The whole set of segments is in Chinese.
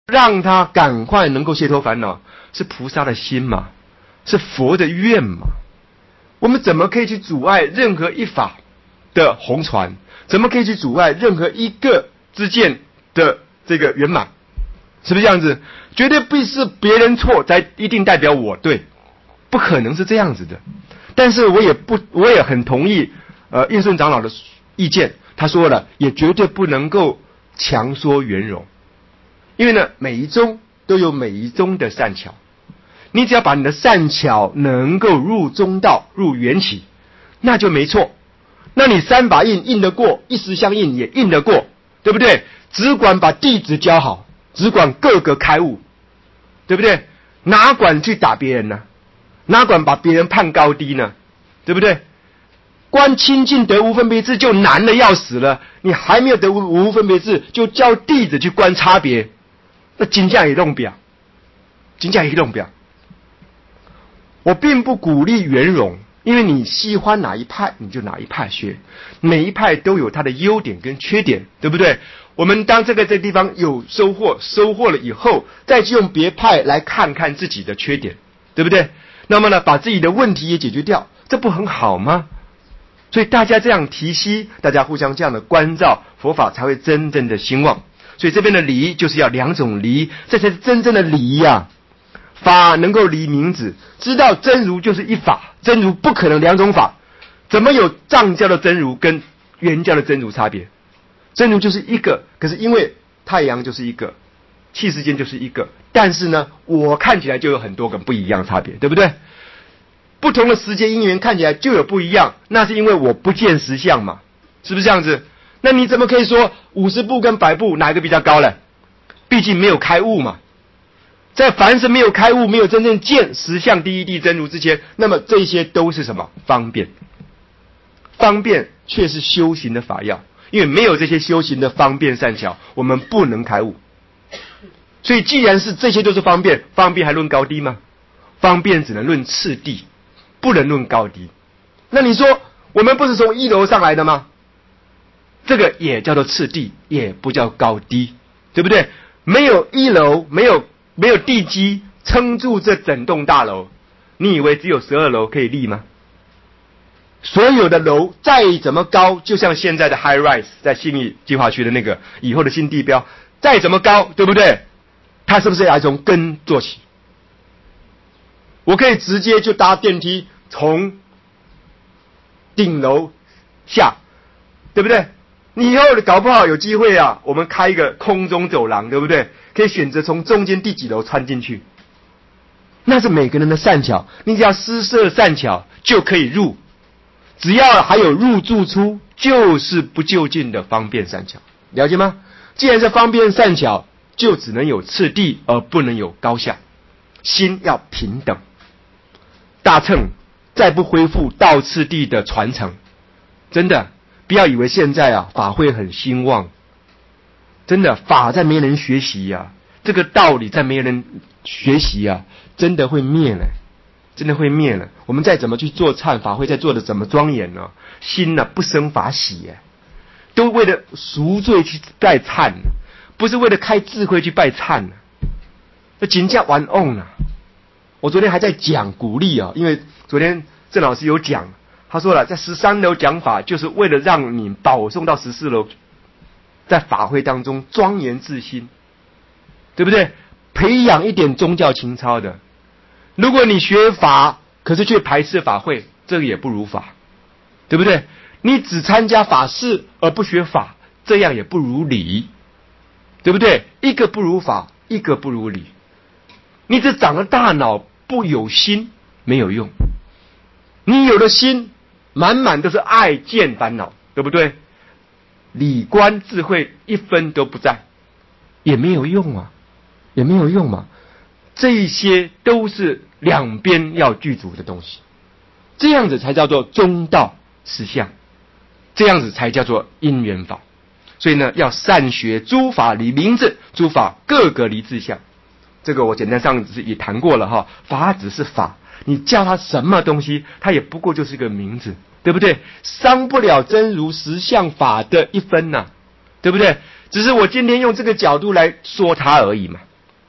让他赶快能够解脱烦恼，是菩萨的心嘛，是佛的愿嘛。我们怎么可以去阻碍任何一法的红传？怎么可以去阻碍任何一个知见的这个圆满？是不是这样子？绝对不是别人错才一定代表我对，不可能是这样子的。但是我也很同意印顺长老的意见，他说了，也绝对不能够强说圆融，因为呢，每一宗都有每一宗的善巧，你只要把你的善巧能够入中道、入缘起，那就没错。那你三法印得过，一时相应也印得过，对不对？只管把弟子教好，只管各个开悟，对不对？哪管去打别人呢？哪管把别人判高低呢？对不对？观清净得无分别智就难的要死了，你还没有得无分别智，就叫弟子去观差别，那真正也弄不了，真正也弄不了。我并不鼓励圆融，因为你喜欢哪一派你就哪一派学，每一派都有它的优点跟缺点，对不对？我们当这个地方有收获了以后，再去用别派来看看自己的缺点，对不对？那么呢，把自己的问题也解决掉，这不很好吗？所以大家这样提携，大家互相这样的关照，佛法才会真正的兴旺。所以这边的离就是要两种离，这才是真正的离呀。法能够离名字，知道真如就是一法，真如不可能两种法，怎么有藏教的真如跟原教的真如差别？真如就是一个，可是因为太阳就是一个，气世间就是一个，但是呢，我看起来就有很多个不一样的差别，对不对？不同的时间因缘看起来就有不一样，那是因为我不见实相嘛，是不是这样子？那你怎么可以说50步跟100步哪一个比较高呢？毕竟没有开悟嘛。在凡是没有开悟、没有真正见实相第一地真如之前，那么这些都是什么？方便。方便却是修行的法要，因为没有这些修行的方便善巧，我们不能开悟。所以既然是这些都是方便，方便还论高低吗？方便只能论次第，不能论高低。那你说我们不是从1楼上来的吗？这个也叫做次第，也不叫高低，对不对？没有1楼，没有地基撑住这整栋大楼，你以为只有12楼可以立吗？所有的楼再怎么高，就像现在的 high rise 在信义计划区的那个以后的新地标，再怎么高，对不对？它是不是要从根做起？我可以直接就搭电梯从顶楼下，对不对？你以后搞不好有机会啊，我们开一个空中走廊，对不对？可以选择从中间第几楼穿进去，那是每个人的善巧，你只要施设善巧就可以入，只要还有入住出，就是不就近的方便善巧，了解吗？既然是方便善巧，就只能有次第，而不能有高下，心要平等。大乘再不恢复道次第的传承，真的不要以为现在啊法会很兴旺，真的法在没人学习啊，这个道理在没人学习啊，真的会灭了，真的会灭了。我们再怎么去做忏法会，再做的怎么庄严呢？心呢不生法喜都为了赎罪去拜忏，不是为了开智慧去拜忏呢。这真叫玩弄啊！我昨天还在讲鼓励因为昨天郑老师有讲，他说了，在13楼讲法，就是为了让你保送到14楼，在法会当中庄严自心，对不对？培养一点宗教情操的。如果你学法，可是却排斥法会，这个也不如法，对不对？你只参加法事而不学法，这样也不如理，对不对？一个不如法，一个不如理。你只长了大脑，不有心没有用。你有了心，满满都是爱见烦恼，对不对？理观智慧一分都不在，也没有用啊，也没有用嘛。这些都是两边要具足的东西，这样子才叫做中道实相，这样子才叫做因缘法。所以呢，要善学诸法离名字，诸法各个离自相。这个我简单上也谈过了哈，法只是法，你叫它什么东西，它也不过就是一个名字，对不对？伤不了真如实相法的一分呐，对不对？只是我今天用这个角度来说它而已嘛，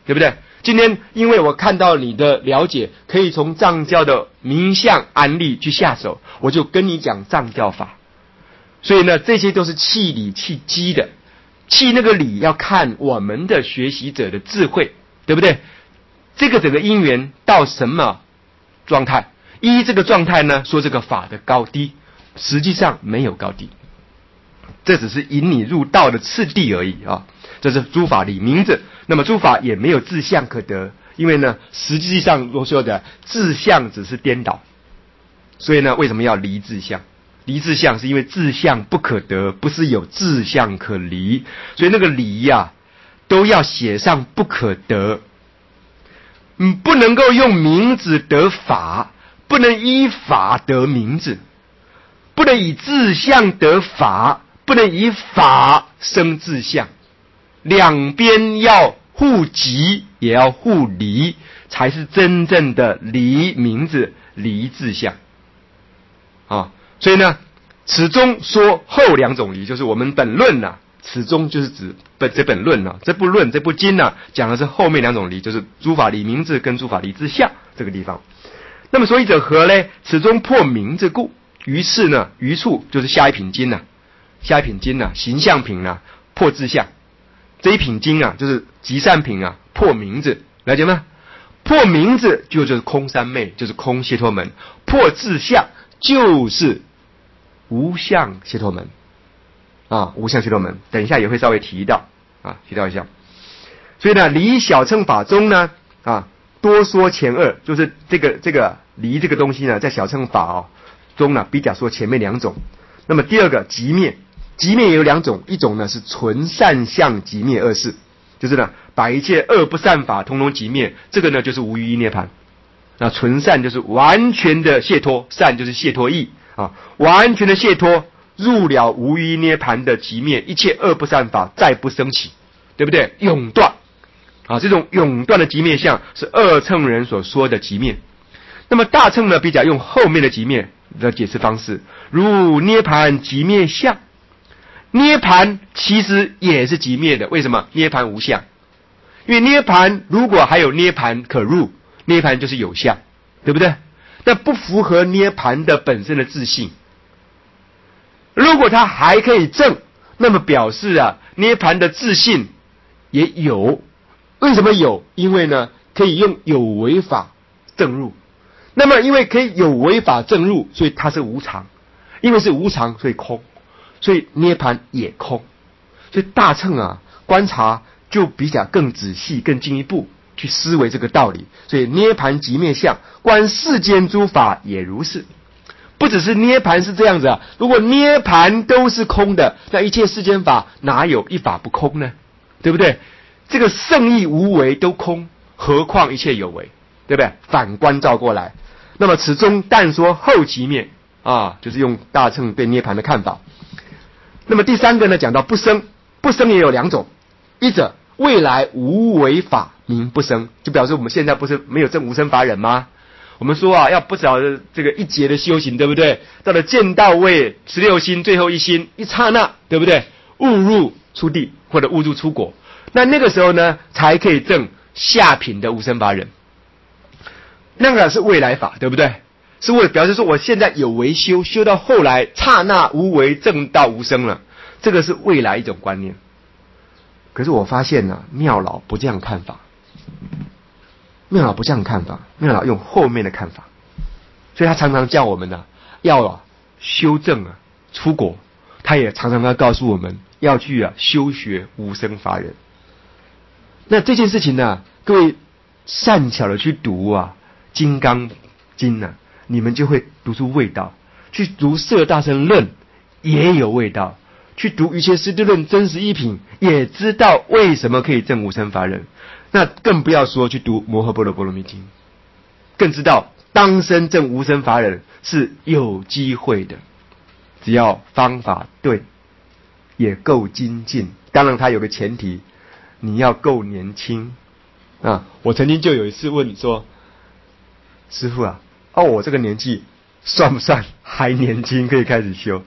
对不对？今天因为我看到你的了解，可以从藏教的名相案例去下手，我就跟你讲藏教法。所以呢，这些都是契理契机的。契那个理要看我们的学习者的智慧，对不对？这个整个因缘到什么状态？依这个状态呢，说这个法的高低，实际上没有高低，这只是引你入道的次第而已啊。这是诸法理名字，那么诸法也没有自相可得，因为呢，实际上我说的自相只是颠倒，所以呢，为什么要离自相？离自相是因为自相不可得，不是有自相可离，所以那个离呀，都要写上不可得。不能够用名字得法，不能依法得名字，不能以自相得法，不能以法生自相，两边要互即也要互离，才是真正的离名字离自相啊。所以呢，此中说后两种离，就是我们本论呐，此中就是指这本论啊，这部论这部经啊，讲的是后面两种离，就是诸法离名字跟诸法离自相这个地方。那么所以者何呢？此中破名字故，于是呢，于处就是下一品经啊，下一品经啊，形象品啊，破自相。这一品经啊，就是极善品啊，破名字，了解吗？破名字就是空三昧，就是空解脱门；破自相就是无相解脱门啊，无相解脱门，等一下也会稍微提到啊，提到一下。所以呢，离小乘法中呢啊，多说前二，就是这个离这个东西呢，在小乘法中呢，比较说前面两种。那么第二个极灭，极灭也有两种，一种呢是纯善相极灭二事，就是呢把一切恶不善法统统极灭，这个呢就是无余一涅槃。那纯善就是完全的解脱，善就是解脱意啊，完全的解脱，入了无余涅槃的极灭，一切恶不善法再不升起，对不对？永断啊，这种永断的极灭相是二乘人所说的极灭。那么大乘呢，比较用后面的极灭的解释方式，如涅槃极灭相。涅槃其实也是极灭的，为什么？涅槃无相，因为涅槃如果还有涅槃可入，涅槃就是有相，对不对？那不符合涅槃的本身的自性。如果它还可以证，那么表示啊，涅槃的自性也有。为什么有？因为呢，可以用有为法证入。那么因为可以有为法证入，所以它是无常。因为是无常，所以空。所以涅槃也空。所以大乘啊，观察就比较更仔细、更进一步去思维这个道理。所以涅槃极灭相，观世间诸法也如是。不只是涅槃是这样子啊，如果涅槃都是空的，那一切世间法哪有一法不空呢？对不对？这个圣义无为都空，何况一切有为，对不对？反观照过来，那么此中但说后极灭啊，就是用大乘对涅槃的看法。那么第三个呢，讲到不生，不生也有两种，一者未来无为法名不生，就表示我们现在不是没有证无生法忍吗？我们说啊，要不少的这个一劫的修行，对不对？到了见道位16心最后一心一刹那，对不对？误入出地或者误入出果，那个时候呢，才可以证下品的无生法忍。那个是未来法，对不对？是为了表示说我现在有为修，修到后来刹那无为证到无生了，这个是未来一种观念。可是我发现呢，妙老不这样看法。妙老不这样看法，妙老用后面的看法，所以他常常叫我们呢，要修正出果，他也常常要告诉我们要去修学无生法忍。那这件事情呢，各位善巧的去读金刚经你们就会读出味道。去读摄大乘论也有味道，去读瑜伽师地论真实一品也知道为什么可以证无生法忍。那更不要说去读摩诃般若波罗蜜经，更知道当生证无生法忍是有机会的，只要方法对，也够精进。当然它有个前提，你要够年轻我曾经就有一次问说，师父我这个年纪算不算还年轻可以开始修？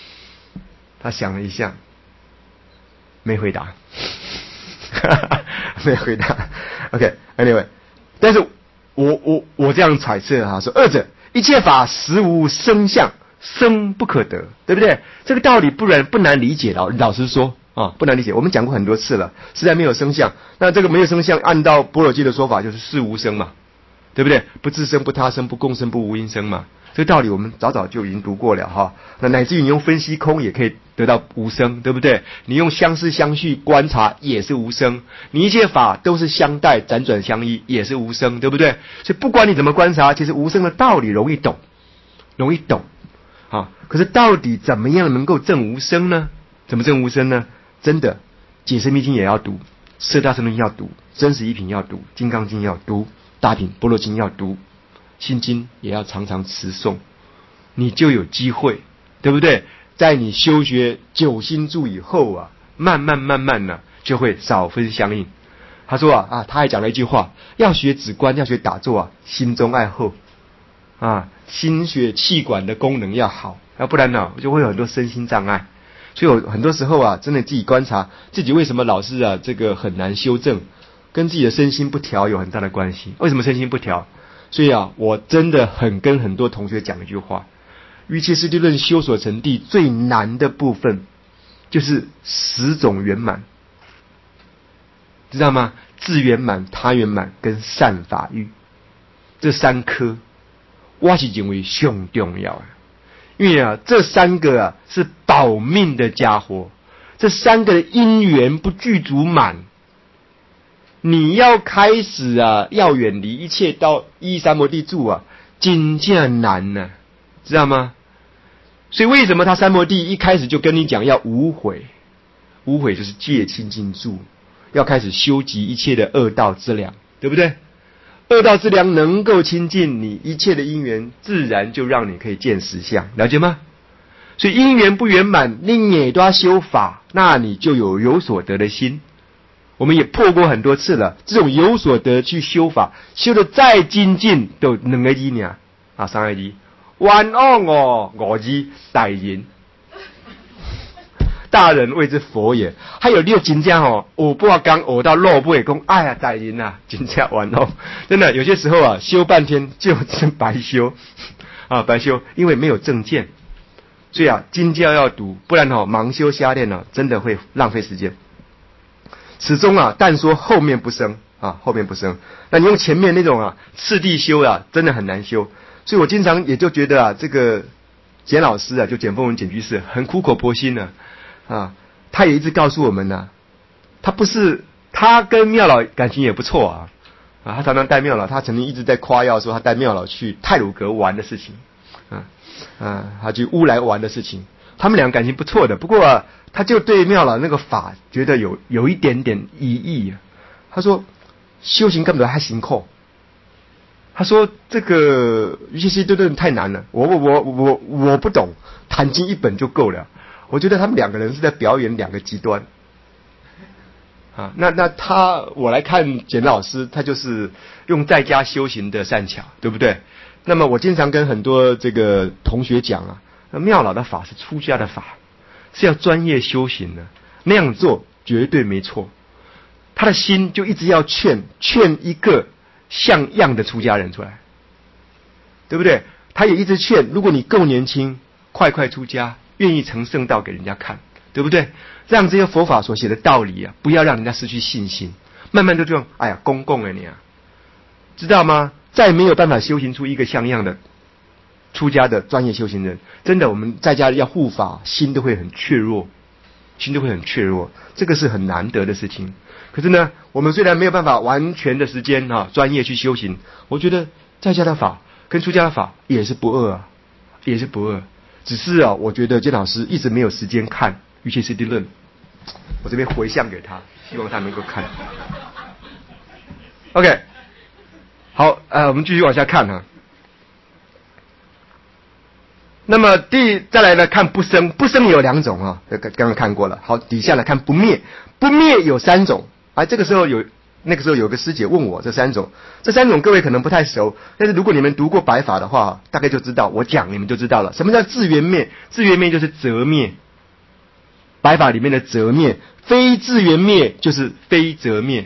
他想了一下没回答没有回答。OK，anyway，但是我这样揣测哈，说二者一切法实无生相，生不可得，对不对？这个道理不难理解的，老实说啊，不难理解。我们讲过很多次了，实在没有生相。那这个没有生相，按照般若经的说法，就是事无生嘛，对不对？不自生，不他生，不共生，不无因生嘛。这个道理我们早就已经读过了哈。那乃至于你用分析空也可以得到无生，对不对？你用相似相续观察也是无生，你一切法都是相待辗转相依也是无生，对不对？所以不管你怎么观察，其实无生的道理容易懂啊。可是到底怎么样能够证无生呢？怎么证无生呢？真的解释密经也要读，四大乘论要读，真实一品要读，金刚经要读，大品般若经要读，心经也要常常持诵，你就有机会，对不对？在你修学九心住以后啊，慢慢呢，就会少分相应。他说他还讲了一句话，要学止观，要学打坐啊，心中爱后啊，心血气管的功能要好，要不然呢，就会有很多身心障碍。所以我很多时候啊，真的自己观察自己为什么老是这个很难修正，跟自己的身心不调有很大的关系。为什么身心不调？所以我真的跟很多同学讲一句话，瑜伽师地论修所成地最难的部分就是10种圆满，知道吗？自圆满、他圆满跟善法欲，这3颗我是认为最重要的。因为这3个是保命的家伙，这3个的因缘不具足满，你要开始要远离一切到依三摩地住真正难呢，知道吗？所以为什么他三摩地一开始就跟你讲要无悔？无悔就是戒清净住，要开始修集一切的恶道之粮，对不对？恶道之粮能够亲近你，一切的因缘自然就让你可以见实相，了解吗？所以因缘不圆满，你也都要修法，那你就有所得的心。我们也破过很多次了，这种有所得去修法，修得再精进都2个字呢，3个字，冤枉5字大人。大人谓之佛也。还有六真正学半天学到落尾，讲哎呀大人真正冤枉。真的有些时候修半天就是白修白修，因为没有正见。所以经教要读，不然盲修瞎练真的会浪费时间。始终但说后面不生后面不生。那你用前面那种次第修真的很难修。所以我经常也就觉得这个简老师就简凤文简居士很苦口婆心他也一直告诉我们他跟妙老感情也不错他常常带妙老，他曾经一直在夸耀说他带妙老去太鲁阁玩的事情他去乌来玩的事情，他们俩感情不错的。不过他就对妙老那个法觉得有一点点疑义他说修行根本还辛苦，他说这个瑜伽师地论太难了，我不懂，坛经一本就够了。我觉得他们2个人是在表演2个极端那我来看简老师，他就是用在家修行的善巧，对不对？那么我经常跟很多这个同学讲妙老的法是出家的法，是要专业修行的，那样做绝对没错。他的心就一直要劝一个像样的出家人出来，对不对？他也一直劝，如果你够年轻，快出家，愿意成圣道给人家看，对不对？让这些佛法所写的道理不要让人家失去信心。慢慢就这样，公共你知道吗？再没有办法修行出一个像样的出家的专业修行人，真的我们在家要护法，心都会很怯弱，这个是很难得的事情。可是呢，我们虽然没有办法完全的时间专业去修行，我觉得在家的法跟出家的法也是不二只是我觉得简老师一直没有时间看《瑜伽师地论》，我这边回向给他，希望他能够看。OK， 好，我们继续往下看那么再来呢，看不生，不生有2种刚刚看过了。好，底下来看不灭，不灭有3种。这个时候那个时候有个师姐问我这3种，各位可能不太熟，但是如果你们读过白法的话，大概就知道，我讲你们就知道了。什么叫自圆灭？自圆灭就是则灭，白法里面的则灭，非自圆灭就是非则灭。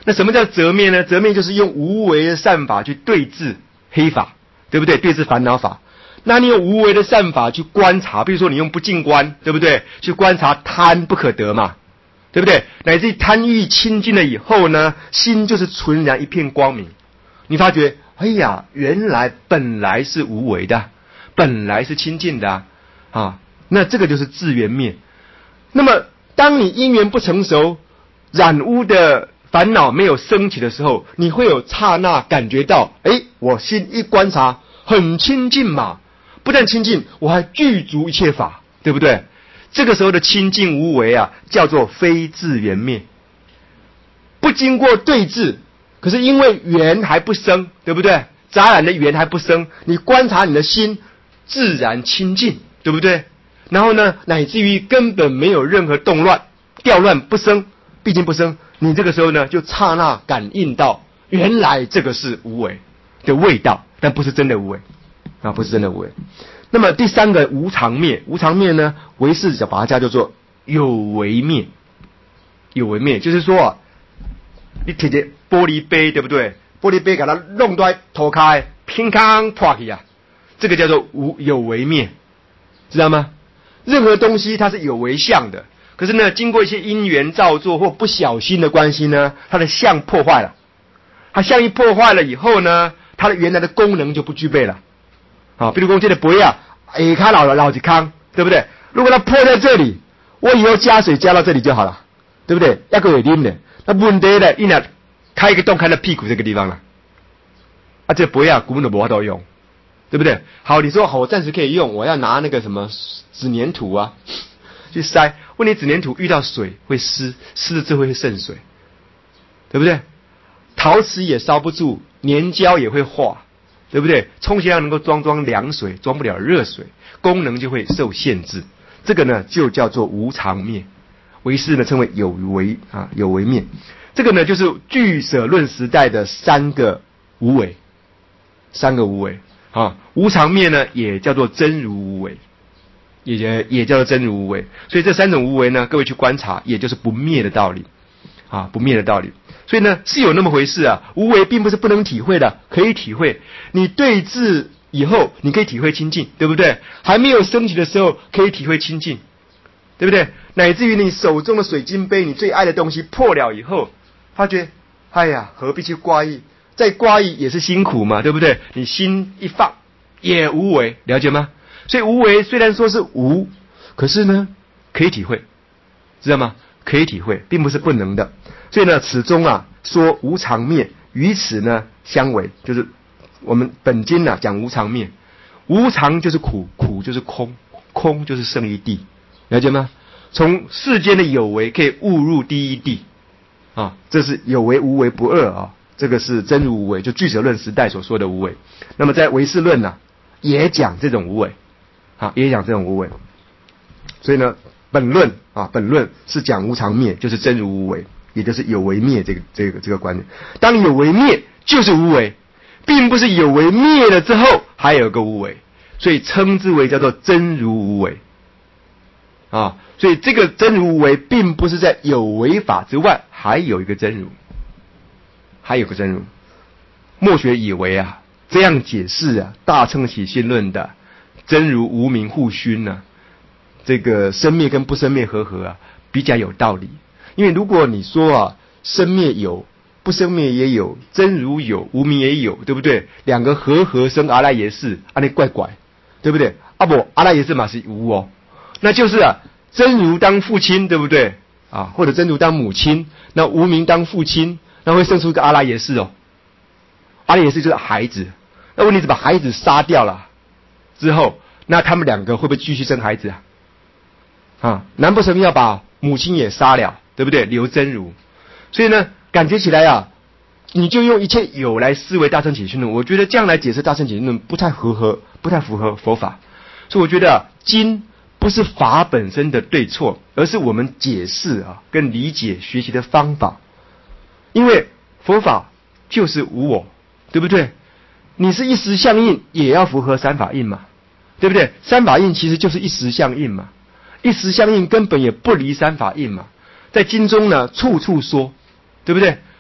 那什么叫择灭呢？择灭就是用无为的善法去对治黑法，对不对？对治烦恼法。那你用无为的善法去观察，比如说你用不净观，对不对？去观察贪不可得嘛，对不对？乃至于贪欲清净了以后呢，心就是纯然一片光明。你发觉，哎呀，原来本来是无为的，本来是清净的啊，那这个就是自圆灭。那么当你因缘不成熟，染污的烦恼没有升起的时候，你会有刹那感觉到，我心一观察很清净嘛，不但清净，我还具足一切法，对不对？这个时候的清净无为啊，叫做非自圆灭，不经过对治，可是因为缘还不生，对不对？杂染的缘还不生，你观察你的心自然清净，对不对？然后呢，乃至于根本没有任何动乱、调乱不生，毕竟不生，你这个时候呢，就刹那感应到，原来这个是无为的味道，但不是真的无为啊，不是真的无为。那么第三个无常灭，无常灭呢，唯识把它叫做有为灭。有为灭就是说啊，你摕个玻璃杯，对不对？玻璃杯给它弄到脱开，乒乓破去啊，这个叫做有为灭，知道吗？任何东西它是有为相的，可是呢，经过一些因缘造作或不小心的关系呢，它的相破坏了。它相一破坏了以后呢，它的原来的功能就不具备了。啊，比如说这个杯啊，下卡老一康，对不对？如果它破在这里，我以后加水加到这里就好了，对不对？要个有啉的，那问题呢，一拿开一个洞开到屁股这个地方了，啊，这杯啊根本都没法度用，对不对？好，你说好，我暂时可以用，我要拿那个什么纸粘土啊去塞，问题纸粘土遇到水会湿，湿了之后会渗水，对不对？陶瓷也烧不住，粘胶也会化，对不对？充其量能够装凉水，装不了热水，功能就会受限制。这个呢，就叫做无常灭。唯识呢称为有为啊，有为灭。这个呢，就是俱舍论时代的三个无为啊。无常灭呢，也叫做真如无为，也叫做真如无为。所以这三种无为呢，各位去观察，也就是不灭的道理啊，不灭的道理。所以呢，是有那么回事啊。无为并不是不能体会的，可以体会。你对治以后，你可以体会清净，对不对？还没有升起的时候，可以体会清净，对不对？乃至于你手中的水晶杯，你最爱的东西破了以后，发觉，哎呀，何必去挂意？再挂意也是辛苦嘛，对不对？你心一放，也无为，了解吗？所以无为虽然说是无，可是呢，可以体会，知道吗？可以体会，并不是不能的。所以呢，此中啊说无常灭，与此呢相违，就是我们本经啊讲无常灭，无常就是苦，苦就是空，空就是胜义谛，了解吗？从世间的有为可以悟入第一谛啊，这是有为无为不二啊，这个是真如无为，就俱舍论时代所说的无为。那么在唯识论呢，也讲这种无为啊，也讲这种无为。所以呢，本论是讲无常灭，就是真如无为，也就是有为灭这个观念。当你有为灭，就是无为，并不是有为灭了之后还有个无为，所以称之为叫做真如无为啊。所以这个真如无为，并不是在有为法之外还有一个真如，还有个真如。莫学以为啊，这样解释啊，大乘起信论的真如无明互熏啊，这个生灭跟不生灭合啊，比较有道理。因为如果你说啊，生灭有，不生灭也有，真如有，无明也有，对不对？两个合生阿赖耶识，那怪怪，对不对？啊不，阿赖耶识嘛是无哦，那就是啊，真如当父亲，对不对？啊，或者真如当母亲，那无明当父亲，那会生出一个阿赖耶识哦。阿赖耶识就是孩子，那问题是把孩子杀掉了之后，那他们两个会不会继续生孩子啊？啊，难不成要把母亲也杀了，对不对？留真如。所以呢，感觉起来啊，你就用一切有来思维大乘起信论，我觉得这样来解释大乘起信论不太符合佛法。所以我觉得啊，经不是法本身的对错，而是我们解释啊跟理解学习的方法。因为佛法就是无我，对不对？你是一时相应，也要符合三法印嘛，对不对？三法印其实就是一时相应嘛，一时相应根本也不离三法印嘛。在经中呢，处处说，对不对？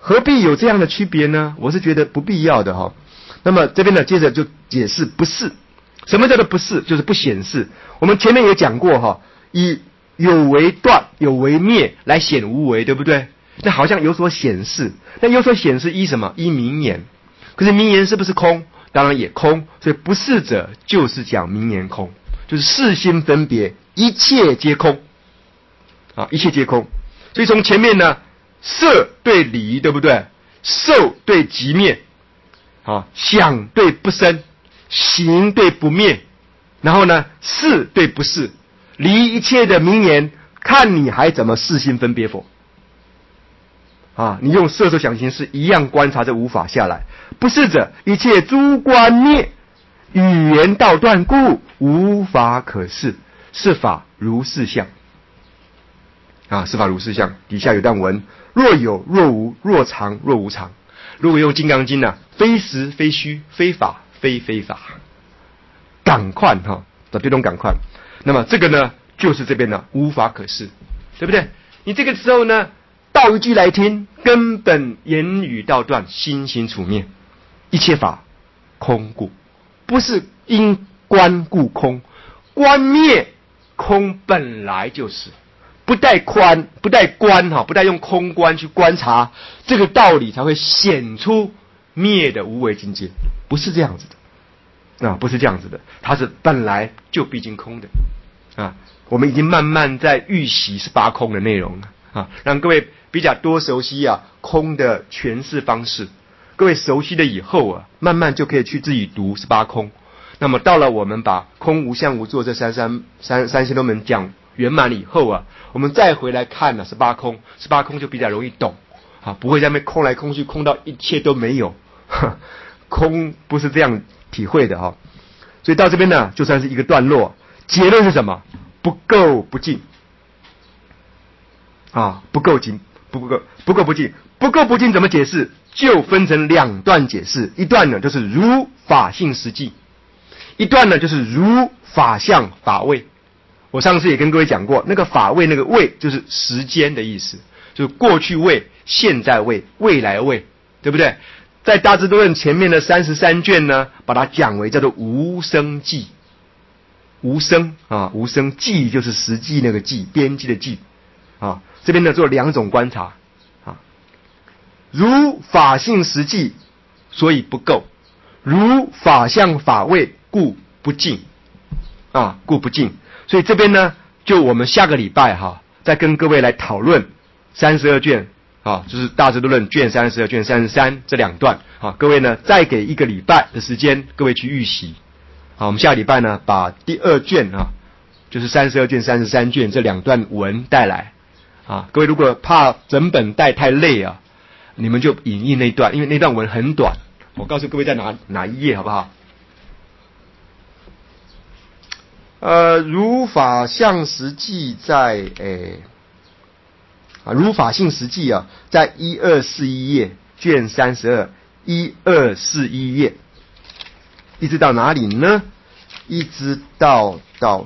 何必有这样的区别呢？我是觉得不必要的哈。那么这边呢，接着就解释不是。什么叫做不是？就是不显示。我们前面也讲过哈，以有为断、有为灭来显无为，对不对？那好像有所显示，那有所显示依什么？依名言。可是名言是不是空？当然也空。所以不是者就是讲名言空，就是事心分别，一切皆空啊，一切皆空。所以从前面呢，色对离，对不对？受对即灭啊，想对不生，行对不灭，然后呢，是对不是，离一切的名言，看你还怎么事心分别否？啊，你用色受想行识一样观察这无法下来。不是者，一切诸观灭，语言道断故，无法可示。是法如是相。啊，是法如是相。底下有段文：若有若无，若常若无常。如果用《金刚经》呢，非实非虚，非法非非法。赶快哈，的这种赶快。那么这个呢，就是这边的无法可示，对不对？你这个时候呢，道一句来听，根本言语道断，心行处灭，一切法空故，不是因观故空，观灭空本来就是，不带观哈，不带用空观去观察这个道理，才会显出灭的无为境界，不是这样子的啊，不是这样子的，它是本来就毕竟空的啊。我们已经慢慢在预习18空的内容了啊，让各位比较多熟悉啊空的诠释方式。各位熟悉了以后啊，慢慢就可以去自己读18空。那么到了我们把空无相无作这三仙都门讲圆满了以后啊，我们再回来看了18空就比较容易懂啊，不会在那边空来空去，空到一切都没有。空不是这样体会的哈。所以到这边呢，就算是一个段落。结论是什么？不垢不净啊，不垢不净，不垢不净怎么解释？就分成2段解释。一段呢就是如法性实际，一段呢就是如法相法位。我上次也跟各位讲过，那个法位那个位就是时间的意思，就是过去位、现在位、未来位，对不对？在大智度论前面的33卷呢，把它讲为叫做无生记。无生啊，无生记就是实际那个记，边际的记啊。这边呢做2种观察啊，如法性实际，所以不垢；如法相法位，故不净啊，故不净。所以这边呢，就我们下个礼拜哈，再跟各位来讨论32卷啊，就是大智度论卷32、卷33这2段啊。各位呢，再给1个礼拜的时间，各位去预习。好，我们下个礼拜呢，把第2卷啊，就是32卷、33卷这2段文带来啊。各位如果怕整本带太累啊，你们就引印那段，因为那段文很短。我告诉各位在哪一页好不好？如法相实际在如法性实际啊，在1241页，卷32 1241页。一直到哪里呢？一直到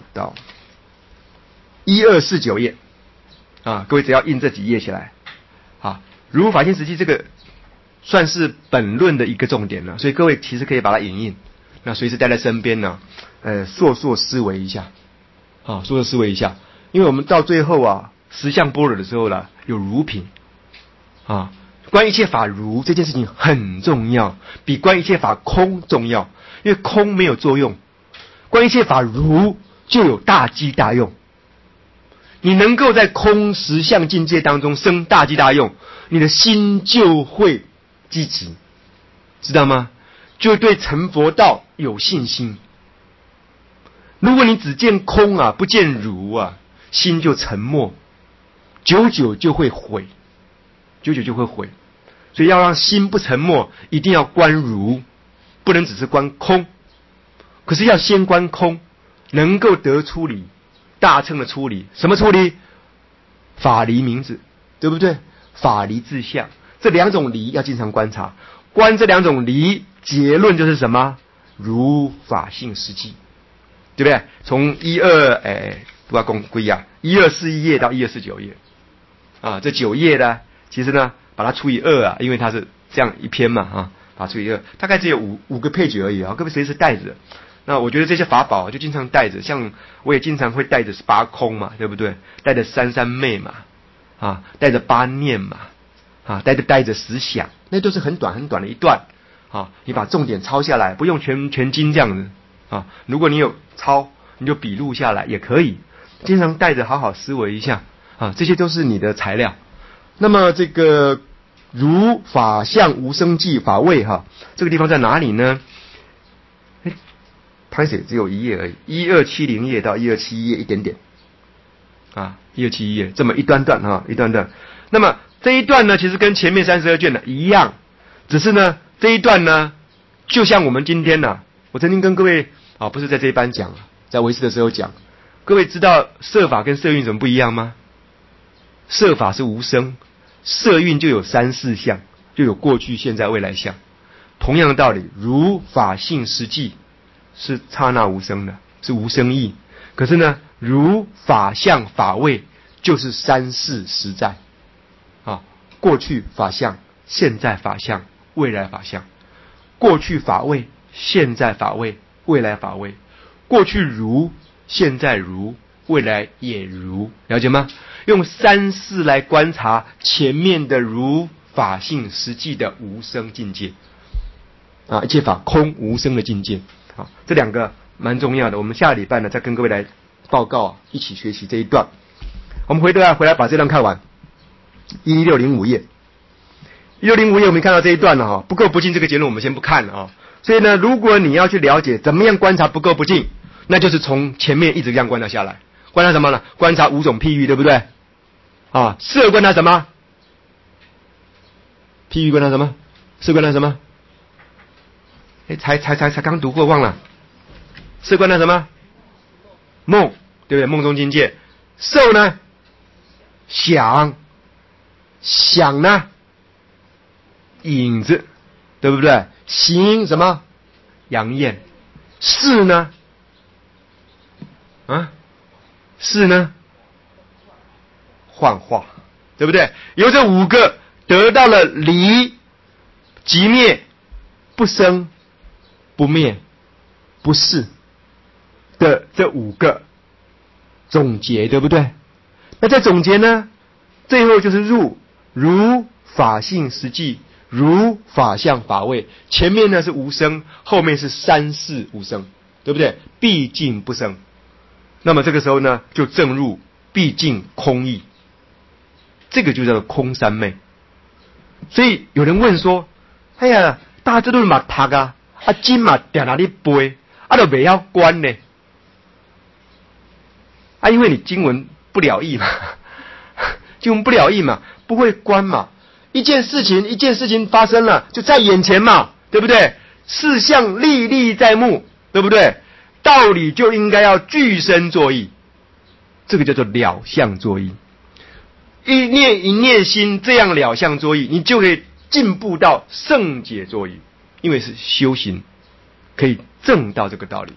1249页啊！各位只要印这几页起来啊。如法性实际这个算是本论的一个重点了，所以各位其实可以把它引印，那随时带在身边呢，烁思维一下啊，烁思维一下，因为我们到最后啊，实相般若的时候呢，有如品啊。观一切法如这件事情很重要，比观一切法空重要，因为空没有作用，观一切法如就有大机大用。你能够在空实相境界当中生大机大用，你的心就会积极，知道吗？就对成佛道有信心。如果你只见空啊，不见如啊，心就沉默，久久就会毁。所以要让心不沉默，一定要观如，不能只是观空。可是要先观空，能够得出离，大乘的出离。什么出离？法离名字，对不对？法离自相，这2种离要经常观察。观这2种离，结论就是什么？如法性实际，对不对？从不要讲归啊，1241页到1249页啊，这9页呢，其实呢把它除以2啊，因为它是这样一篇嘛啊，把它除以2，大概只有五个配角而已啊，各位随时带着。那我觉得这些法宝就经常带着，像我也经常会带着8空嘛，对不对？带着三三昧嘛，啊，带着8念嘛，啊，带着10想，那都是很短很短的一段啊。你把重点抄下来，不用全经这样子啊。如果你有抄，你就笔录下来也可以，经常带着好好思维一下啊。这些都是你的材料。那么这个如法相无生计法位哈，这个地方在哪里呢？拍写只有1页而已，1270页到1271页一点点啊，1271页这么一段段啊，一段段。那么这一段呢，其实跟前面32卷呢一样，只是呢这一段呢，就像我们今天呢，我曾经跟各位啊，不是在这一班讲，在维师的时候讲，各位知道色法跟色蕴怎么不一样吗？色法是无生，色蕴就有3、4相，就有过去、现在、未来相。同样的道理，如法性实际是刹那无生的，是无生义。可是呢，如法相法位就是3世实在啊，过去法相、现在法相、未来法相。过去法位、现在法位、未来法位，过去如，现在如，未来也如，了解吗？用3世来观察前面的如法性实际的无生境界啊，一切法空无生的境界啊，这2个蛮重要的。我们下礼拜呢再跟各位来报告，一起学习这一段。我们回来把这段看完，1605页。1605页我们看到这一段了哈，不垢不净这个结论我们先不看了啊。所以呢，如果你要去了解怎么样观察不垢不净，那就是从前面一直这样观察下来。观察什么呢？观察5种譬喻，对不对？啊，色观察什么？譬喻观察什么？色观察什么？才刚读过忘了。色观察什么？梦，对不对？梦中境界。受呢？想呢？影子，对不对？行什么？阳焰。事呢？啊？事呢？幻化，对不对？由这5个得到了离、即灭、不生、不灭、不逝的这5个总结，对不对？那在总结呢，最后就是如法性实际，如法相法位。前面呢是无生，后面是3世无生，对不对？毕竟不生。那么这个时候呢，就正入毕竟空义，这个就叫做空三昧。所以有人问说：“哎呀，大家都嘛读啊，经嘛在哪里背，都不要观呢？因为你经文不了义嘛，经文不了义嘛，不会观嘛。一件事情发生了，就在眼前嘛，对不对？事项历历在目，对不对？道理就应该要具身作意，这个叫做了相作意。一念心这样了相作意，你就可以进步到圣解作意，因为是修行，可以证到这个道理，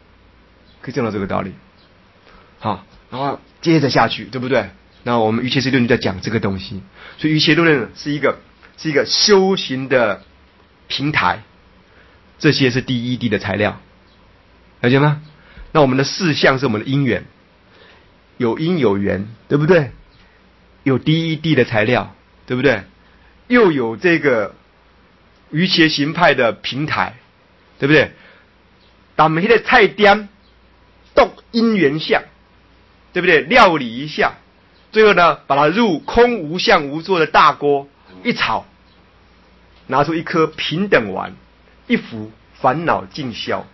好，然后接着下去，对不对？那我们瑜伽师论就在讲这个东西，所以瑜伽论是一个修行的平台，这些是第一地的材料，了解吗？那我们的4项是我们的因缘，有因有缘，对不对？有第一地的材料，对不对？又有这个瑜伽行派的平台，对不对？把我们那个菜点动因缘相，对不对？料理一下，最后呢，把它入空无相无作的大锅一炒，拿出一颗平等丸，一服烦恼尽消。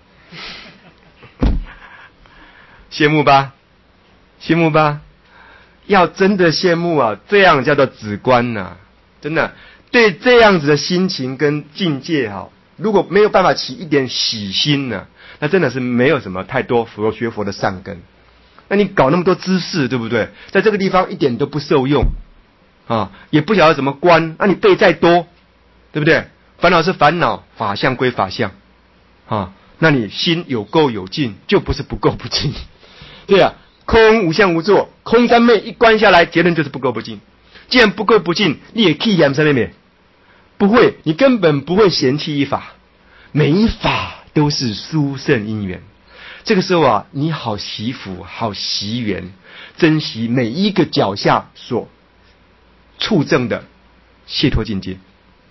羡慕吧？羡慕吧？要真的羡慕啊，这样叫做止观呐，真的对这样子的心情跟境界如果没有办法起一点喜心呢，那真的是没有什么太多学佛的善根。那你搞那么多知识，对不对？在这个地方一点都不受用也不晓得怎么观，那你背再多，对不对？烦恼是烦恼，法相归法相那你心有垢有净，就不是不垢不净。对啊，空无相无作，空三昧一观下来，结论就是不垢不净。 既然不垢不净，你也弃嫌什么？不会，你根本不会嫌弃一法，每一法都是殊胜因缘。这个时候啊，你好惜福，好惜缘，珍惜每一个脚下所触证的解脱境界。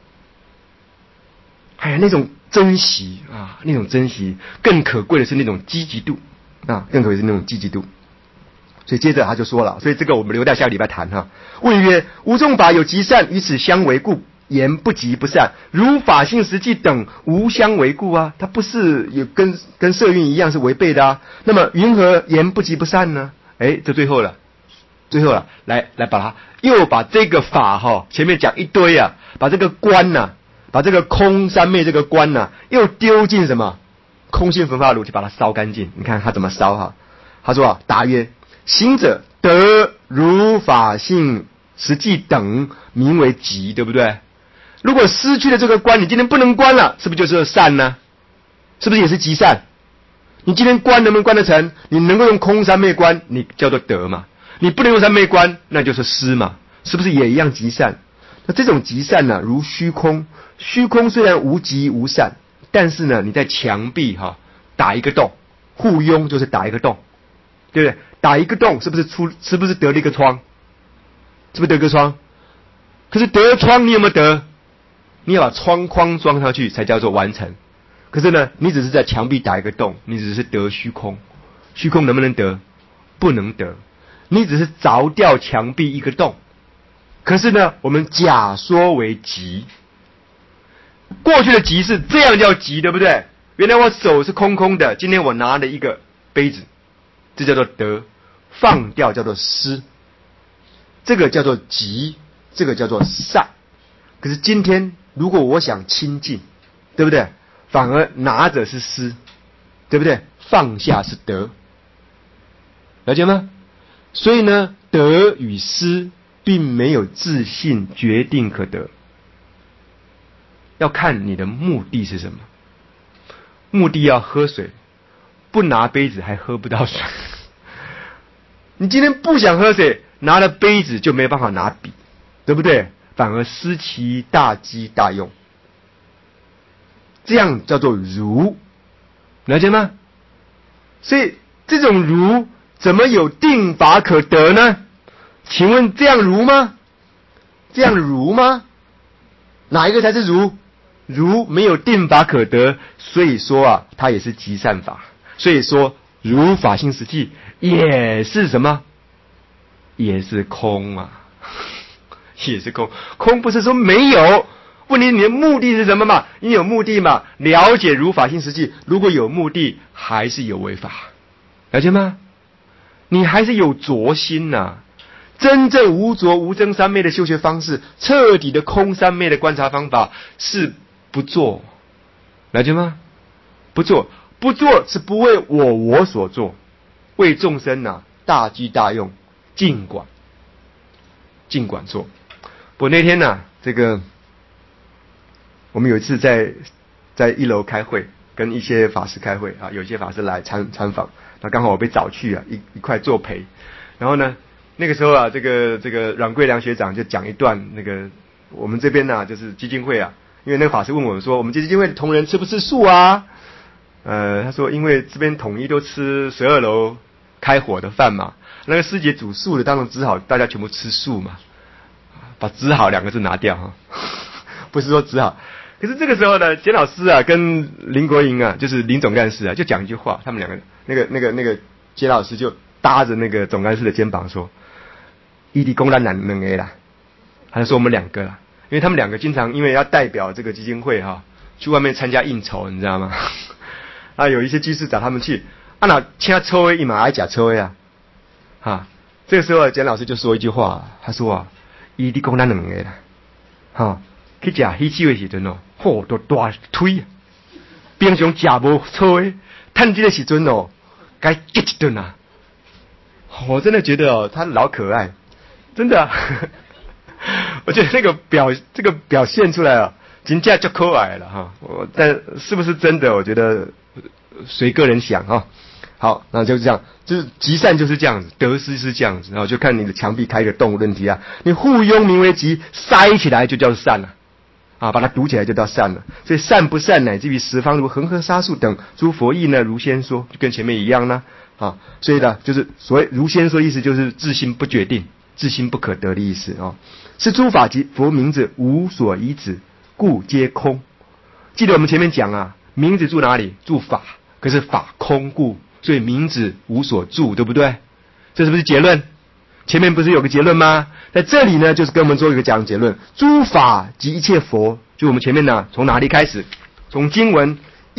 哎呀，那种珍惜啊，那种珍惜，更可贵的是那种积极度啊，更可贵的是那种积极度。所以接着他就说了，所以这个我们留待下个礼拜谈哈。问曰：无众法有极善，与此相违故，言不极不善，如法性实际等无相违故啊，它不是有跟色蕴一样是违背的啊。那么云何言不极不善呢？哎，这最后了，来把它又把这个法哈，前面讲一堆啊，把这个观呐、把这个空三昧这个观呐、又丢进什么空性焚化炉去把它烧干净。你看他怎么烧哈？他说啊，答曰：行者得如法性实际等，名为极，对不对？如果失去了这个观，你今天不能观了，是不是就是善呢？是不是也是极善？你今天观能不能观得成？你能够用空三昧观，你叫做得嘛？你不能用三昧观，那就是失嘛？是不是也一样极善？那这种极善呢，如虚空。虚空虽然无极无善，但是呢，你在墙壁打一个洞，互拥就是打一个洞，对不对？打一个洞是不是得了一个窗？是不是得一个窗？可是得窗你有没有得？你要把窗框装上去才叫做完成。可是呢，你只是在墙壁打一个洞，你只是得虚空。虚空能不能得？不能得。你只是凿掉墙壁一个洞。可是呢，我们假说为极。过去的极是这样叫极，对不对？原来我手是空空的，今天我拿了一个杯子，这叫做得。放掉叫做失。这个叫做极，这个叫做善。可是今天如果我想清净，对不对？反而拿着是失，对不对？放下是得，了解吗？所以呢，得与失并没有自性决定可得，要看你的目的是什么。目的要喝水，不拿杯子还喝不到水。你今天不想喝水，拿了杯子就没办法拿笔，对不对？反而失其大机大用，这样叫做如，了解吗？所以这种如怎么有定法可得呢？请问这样如吗？这样如吗？哪一个才是如？如没有定法可得，所以说啊，它也是极善法。所以说如法性实际也是什么？也是空啊。也是空，空不是说没有，问题你的目的是什么嘛？你有目的嘛？了解如法性实际，如果有目的，还是有为法，了解吗？你还是有着心呐。真正无着无争三昧的修学方式，彻底的空三昧的观察方法是不做，了解吗？不做是不为我所做，为众生大机大用，尽管做。我那天这个我们有一次在一楼开会，跟一些法师开会有一些法师来参访，那刚好我被找去一块作陪。然后呢，那个时候这个阮桂良学长就讲一段那个我们这边就是基金会因为那个法师问我们说，我们基金会的同仁吃不吃素啊？他说因为这边统一都吃12楼开火的饭嘛，那个师姐煮素的，当然只好大家全部吃素嘛。把只好两个字拿掉不是说只好。可是这个时候呢，简老师跟林国营就是林总干事就讲一句话，他们两个那个简老师就搭着那个总干事的肩膀说：“异地公然两个啦。”他就说我们两个啦，因为他们两个经常因为要代表这个基金会去外面参加应酬，你知道吗？有一些居士找他们去，那请抽一嘛爱假抽这个时候简老师就说一句话，他说伊你讲咱两个啦，去食喜酒的时阵都大腿，平常食无错的，趁这个时阵该结一顿我真的觉得他老可爱，真的我觉得这个表现出来真的就可爱了但是不是真的，我觉得随个人想好，那就是这样，就是极善就是这样子，得失是这样子，然后就看你的墙壁开个洞问题啊。你互拥名为极，塞起来就叫善了，啊，把它堵起来就叫善了。所以善不善，乃至于十方如恒河沙数等诸佛意呢，如先说，就跟前面一样呢，啊，所以呢，就是所谓如先说意思就是自心不决定，自心不可得的意思啊。是诸法及佛名字无所依止，故皆空。记得我们前面讲啊，名字住哪里？住法，可是法空故。所以名字无所住，对不对？这是不是结论？前面不是有个结论吗？在这里呢，就是跟我们做一个讲结论：诸法及一切佛，就我们前面呢，从哪里开始？从经文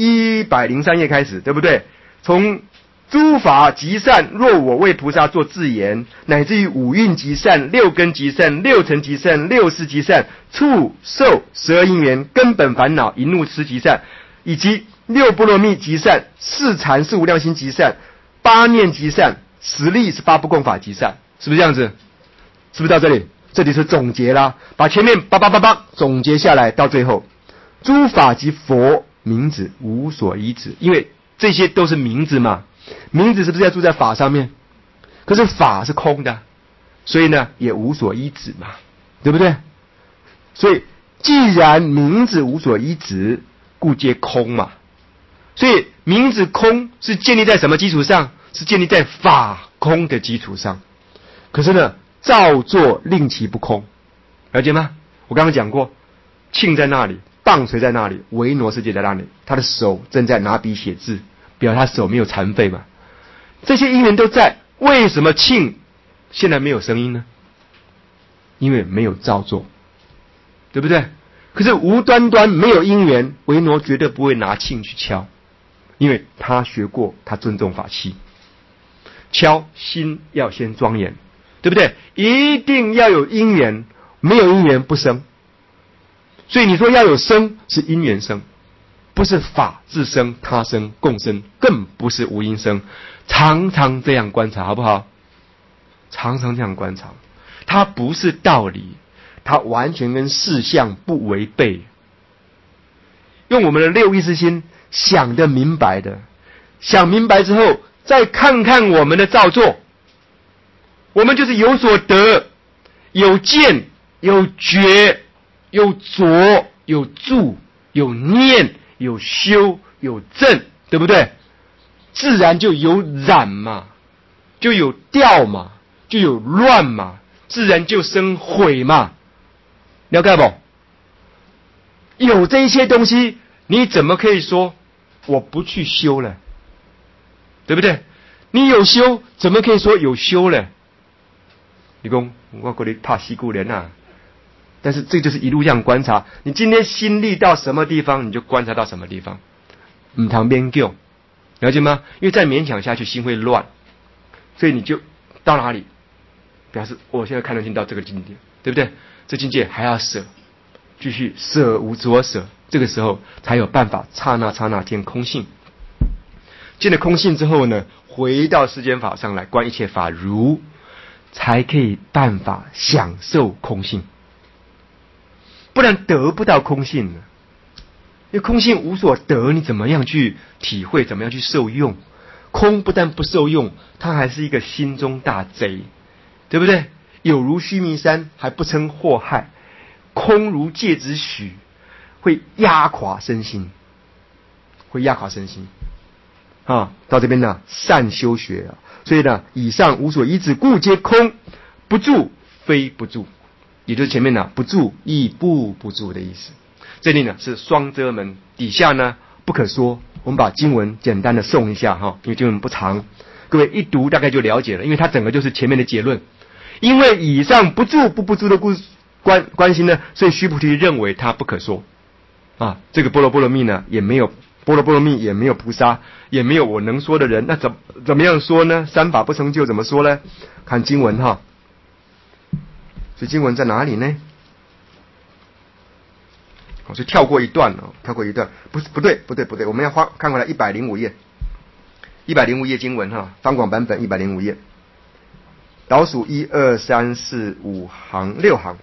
103页开始，对不对？从诸法极善，若我为菩萨做自言，乃至于五蕴极善、六根极善、六尘极善、六识极善、触受12因缘、根本烦恼、一怒痴极善，以及六波罗蜜极善、四禅四无量心极善、八念极善、十力18不共法极善，是不是这样子？是不是到这里？这里是总结啦，把前面总结下来，到最后，诸法及佛名字无所依止，因为这些都是名字嘛，名字是不是要住在法上面？可是法是空的，所以呢也无所依止嘛，对不对？所以既然名字无所依止，故皆空嘛。所以名字空是建立在什么基础上？是建立在法空的基础上。可是呢，造作令其不空，了解吗？我刚刚讲过，磬在那里，棒槌在那里，维罗世界在那里，他的手正在拿笔写字，表示他手没有残废嘛。这些因缘都在，为什么磬现在没有声音呢？因为没有造作，对不对？可是无端端没有因缘，维罗绝对不会拿磬去敲。因为他学过，他尊重法器，敲心要先庄严，对不对？一定要有因缘，没有因缘不生。所以你说要有生，是因缘生，不是法自生他生共生，更不是无因生。常常这样观察，好不好？常常这样观察，它不是道理，它完全跟事相不违背。用我们的六意识心想得明白的，想明白之后，再看看我们的造作，我们就是有所得，有见，有觉，有着，有住，有念，有修，有正，对不对？自然就有染嘛，就有掉嘛，就有乱嘛，自然就生毁嘛，了解不？有这些东西，你怎么可以说我不去修了？对不对？你有修，怎么可以说有修了？你说我过来怕西姑人啊，但是这就是一路这样观察。你今天心力到什么地方，你就观察到什么地方。唔通勉强，了解吗？因为再勉强下去，心会乱，所以你就到哪里，表示我现在看得进到这个境界，对不对？这境界还要舍，继续舍无着舍，这个时候才有办法刹那刹那见空性。见了空性之后呢，回到世间法上来观一切法如，才可以办法享受空性，不然得不到空性呢。因为空性无所得，你怎么样去体会，怎么样去受用？空不但不受用，它还是一个心中大贼，对不对？有如须弥山，还不称祸害；空如芥子许，会压垮身心，会压垮身心。啊，到这边呢，善修学啊，所以呢，以上无所依止，故皆空，不住非不住，也就是前面呢，不住亦不住的意思。这里呢是双遮门，底下呢不可说。我们把经文简单的诵一下哈，因为经文不长，各位一读大概就了解了，因为它整个就是前面的结论。因为以上不住不住的关系呢，所以须菩提认为它不可说啊。这个波罗蜜呢也没有。波罗蜜也没有菩萨，也没有我能说的人，那怎么样说呢？三法不成就怎么说呢？看经文哈，所以经文在哪里呢？我就跳过一段哦，跳过一段，不对，我们要看回来105页，105页经文哈，方广版本105页，倒数1、2、3、4、5行6行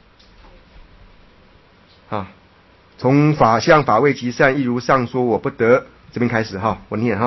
啊。从法相法味极善，亦如上说我不得，这边开始哈，我念哈。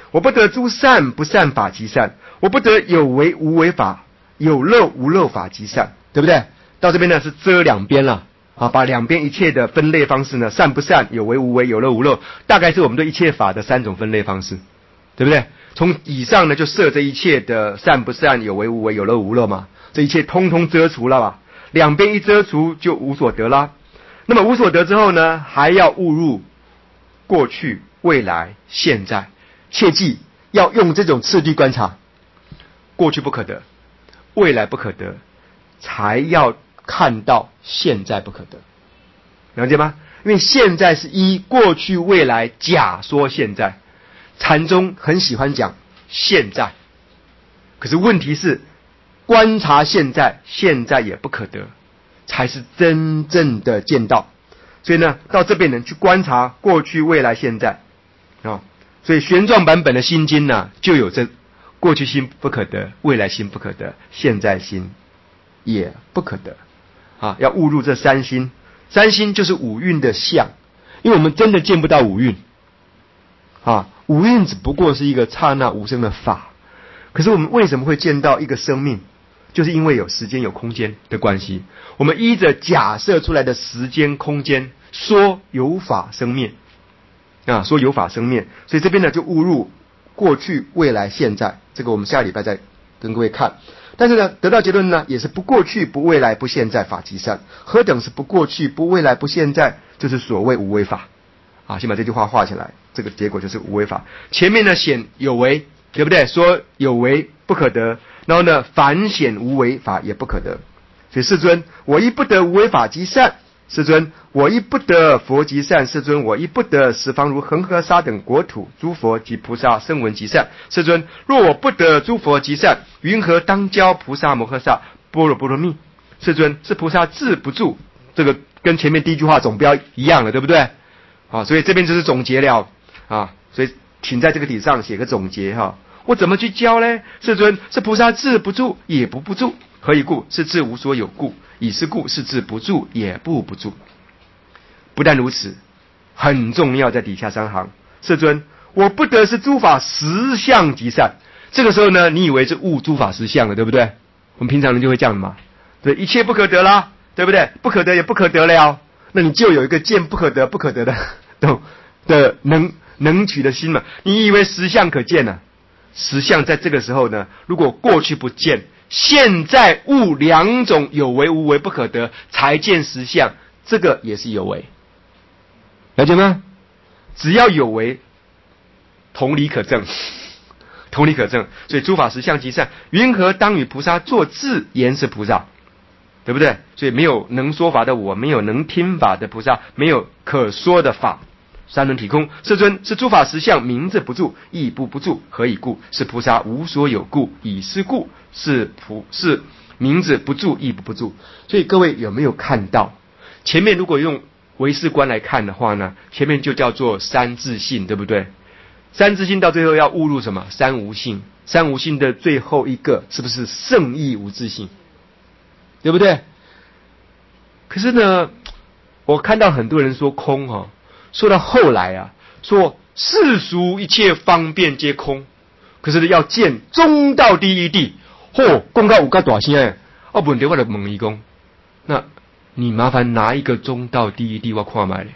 我不得诸善不善法即善，我不得有为无为法，有漏无漏法即善，对不对？到这边呢是遮两边了啊，把两边一切的分类方式呢，善不善、有为无为、有漏无漏，大概是我们对一切法的3种分类方式，对不对？从以上呢就设这一切的善不善、有为无为、有漏无漏嘛，这一切通通遮除了吧？两边一遮除就无所得啦。那么无所得之后呢，还要悟入过去、未来、现在，切记要用这种次第观察，过去不可得，未来不可得，才要看到现在不可得，了解吗？因为现在是依过去未来假说现在，禅宗很喜欢讲现在，可是问题是观察现在，现在也不可得，才是真正的见道。所以呢，到这边呢去观察过去未来现在啊，所以玄奘版本的心经呢就有这过去心不可得，未来心不可得，现在心也不可得啊，要悟入这三心。三心就是五蕴的相，因为我们真的见不到五蕴啊，五蕴只不过是一个刹那无声的法，可是我们为什么会见到一个生命？就是因为有时间有空间的关系，我们依着假设出来的时间空间说有法生灭啊，说有法生灭，所以这边呢就误入过去未来现在，这个我们下礼拜再跟各位看。但是呢得到结论呢也是不过去不未来不现在法即善。何等是不过去不未来不现在？就是所谓无为法啊，先把这句话画起来，这个结果就是无为法。前面呢显有为，对不对？说有为不可得，然后呢反显无为法也不可得。所以世尊，我亦不得无为法即善。世尊，我亦不得佛即善。世尊，我亦不得十方如恒河沙等国土诸佛及菩萨声闻即善。世尊，若我不得诸佛即善，云何当教菩萨摩诃萨般若波罗蜜？世尊，是菩萨自不住。这个跟前面第一句话总标一样的，对不对？啊，所以这边就是总结了啊，所以请在这个底上写个总结哈。我怎么去教呢？世尊，是菩萨自不住也不住。何以故？是自无所有故。以是故，是自不住也不住。不但如此，很重要，在底下3行。世尊，我不得是诸法实相即善。这个时候呢，你以为是悟诸法实相了，对不对？我们平常人就会这样嘛，对，一切不可得啦，对不对？不可得也不可得了，那你就有一个见不可得不可得的能取的心嘛。你以为实相可见呢？实相在这个时候呢，如果过去不见，现在悟2种有为无为不可得，才见实相，这个也是有为，了解吗？只要有为，同理可证，同理可证。所以诸法实相即善，云何当与菩萨作智言是菩萨，对不对？所以没有能说法的我，没有能听法的菩萨，没有可说的法，三轮体空。世尊，是诸法实相名字不住，亦不住。何以故？是菩萨无所有故。以是故，是名字不住亦不住。所以各位有没有看到前面如果用唯识观来看的话呢，前面就叫做三自性，对不对？三自性到最后要悟入什么？三无性。三无性的最后一个是不是圣义无自性？对不对？可是呢，我看到很多人说空说到后来啊，说世俗一切方便皆空，可是要见中道第一谛。讲到有够大声问题我就问伊讲，那你麻烦拿一个中道第一谛我看卖咧。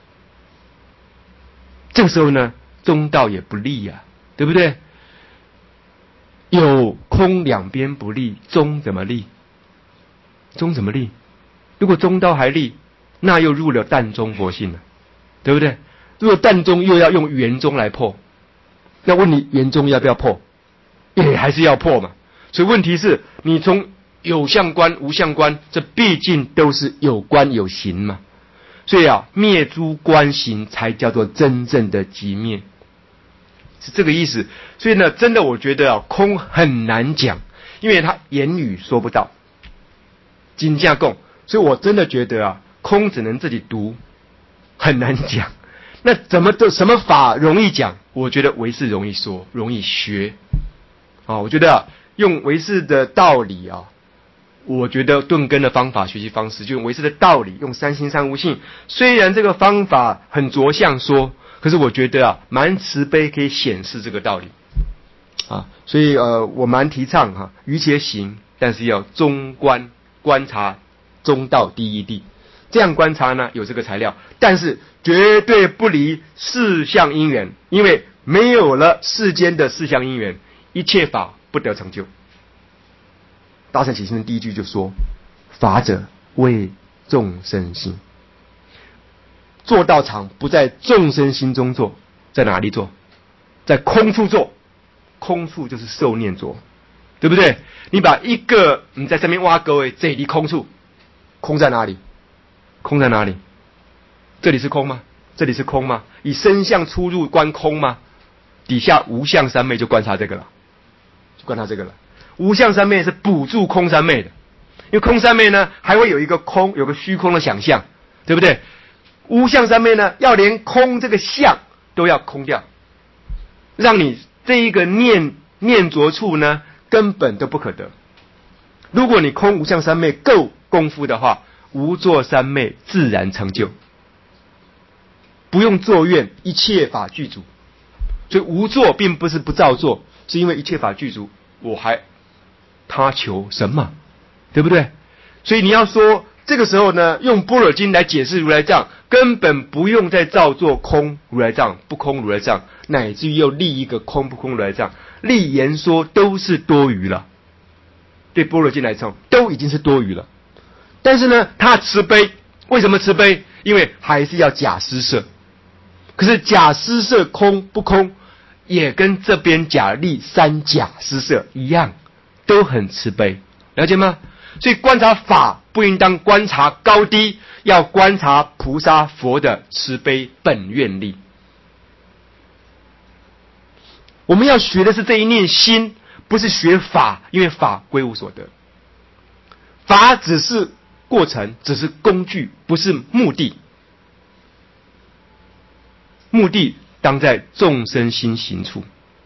这个时候呢，中道也不利啊，对不对？有空两边不利，中怎么利？中怎么利？如果中道还利，那又入了淡中佛性了，对不对？如果淡中又要用圆中来破，那问你圆中要不要破？也还是要破嘛。所以问题是你从有相观无相观，这毕竟都是有观有行嘛。所以灭诸观行才叫做真正的寂灭，是这个意思。所以呢，真的我觉得空很难讲，因为他言语说不到金架供，所以我真的觉得空只能自己读，很难讲。那什么法容易讲？我觉得唯识容易说，容易学我觉得用唯识的道理我觉得顿根的方法学习方式就用唯识的道理，用三心三无性。虽然这个方法很着相说，可可是我觉得啊，蛮慈悲可以显示这个道理啊，所以我蛮提倡哈，于且行，但是要中观察中道第一谛，这样观察呢有这个材料，但是绝对不离四相因缘，因为没有了世间的四相因缘，一切法不得成就。大乘起信论第一句就说：法者为众生心。做道场不在众生心中做，在哪里做？在空处做。空处就是受念着，对不对？你把一个你在上面挖沟，这里空处，空在哪里？空在哪里？这里是空吗？这里是空吗？以身相出入观空吗？底下无相三昧就观察这个了，就观察这个了。无相三昧是补助空三昧的，因为空三昧呢还会有一个空，有个虚空的想象，对不对？无相三昧呢要连空这个相都要空掉，让你这一个念着处呢根本都不可得。如果你空无相三昧够功夫的话，无作三昧自然成就，不用作愿，一切法具足。所以无作并不是不造作，是因为一切法具足，我还他求什么？对不对？所以你要说这个时候呢，用般若经来解释如来藏，根本不用再造作空如来藏、不空如来藏，乃至于又立一个空不空如来藏，立言说都是多余了。对般若经来讲，都已经是多余了。但是呢，他慈悲，为什么慈悲？因为还是要假施设。可是假施设空不空，也跟这边假立三假施设一样，都很慈悲，了解吗？所以观察法不应当观察高低，要观察菩萨佛的慈悲本愿力。我们要学的是这一念心，不是学法，因为法归无所得。法只是过程，只是工具，不是目的。目的当在众生心行处。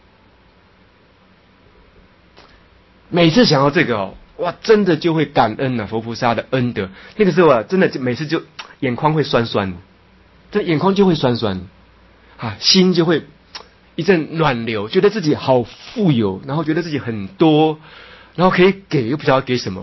每次想到这个哇，真的就会感恩佛菩萨的恩德。那个时候真的每次就眼眶会酸酸的，这眼眶就会酸酸的心就会一阵暖流，觉得自己好富有，然后觉得自己很多，然后可以给又不知道给什么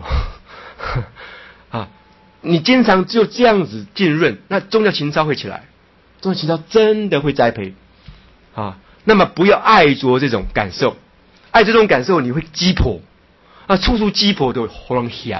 你经常就这样子浸润，那宗教情操会起来，宗教情操真的会栽培那么不要爱着这种感受，爱这种感受你会鸡婆处处鸡婆都红险，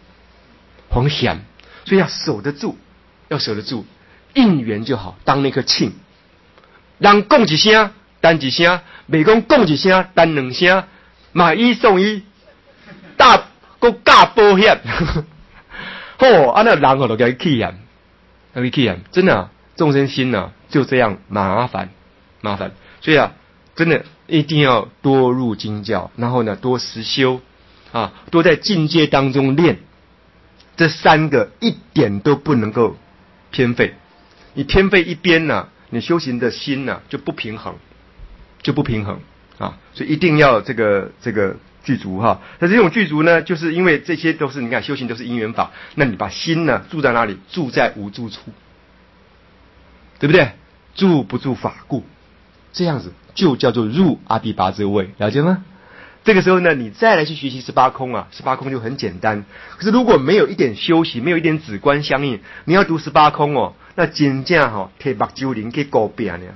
所以要守得住，应缘就好，当那颗磬，人讲一声单一声，袂讲一声单两声，买一送一，大保险那人就该气焰，真的众生心就这样麻烦，所以真的一定要多入经教，然后呢多实修多在境界当中练，这三个一点都不能够偏废。你偏废一边你修行的心就不平衡，所以一定要这个具足但是这种具足呢，就是因为这些都是你看修行都是因缘法，那你把心住在哪里？住在无住处，对不对？住不住法故，这样子就叫做入阿底跋遮位，了解吗？这个时候呢，你再来去学习18空18空就很简单。可是如果没有一点修习，没有一点止观相应，你要读18空那真正摕目睭灵去勾饼呢，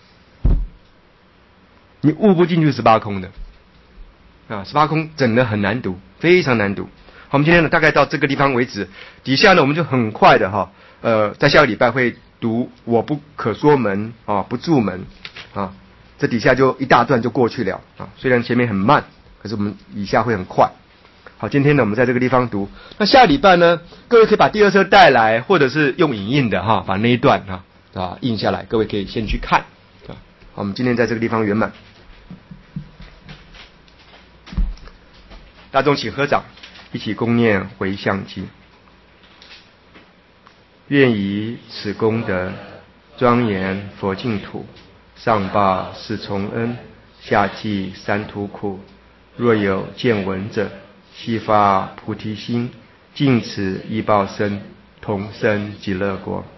你悟不进去18空的18空真的很难读，非常难读。好，我们今天呢大概到这个地方为止。底下呢我们就很快的在下个礼拜会读我不可说门不住门这底下就一大段就过去了虽然前面很慢，可是我们以下会很快。好，今天呢我们在这个地方读。那下礼拜呢，各位可以把第二册带来，或者是用影印的把那一段印下来，各位可以先去看好，我们今天在这个地方圆满。大众请合掌，一起共念回向经。愿以此功德庄严佛净土，上报四重恩，下济三途苦。若有见闻者，悉发菩提心，尽此一报身，同生极乐国。